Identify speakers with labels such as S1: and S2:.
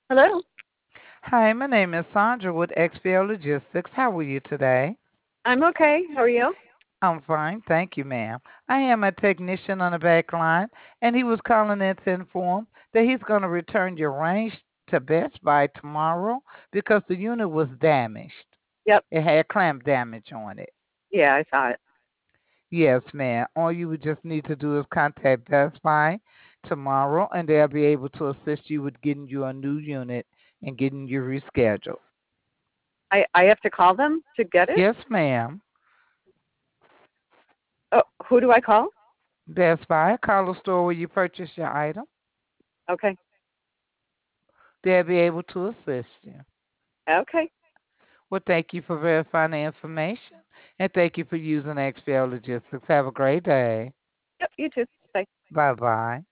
S1: Hello.
S2: Hi, my name is Sandra with XPO Logistics. How are you today?
S1: I'm okay. How are you?
S2: I'm fine, thank you, ma'am. I am a technician on the back line, and he was calling in to inform that he's going to return your range to Best Buy tomorrow because the unit was damaged.
S1: Yep.
S2: It had clamp damage on it.
S1: Yeah, I saw it.
S2: Yes, ma'am. All you would just need to do is contact Best Buy tomorrow, and they'll be able to assist you with getting you a new unit and getting you rescheduled.
S1: I have to call them to get it?
S2: Yes, ma'am.
S1: Oh, who do I call?
S2: Best Buy, call the store where you purchase your item.
S1: Okay.
S2: They'll be able to assist you.
S1: Okay.
S2: Well, thank you for verifying the information and thank you for using XPL Logistics. Have a great day.
S1: Yep, you too. Bye.
S2: Bye bye.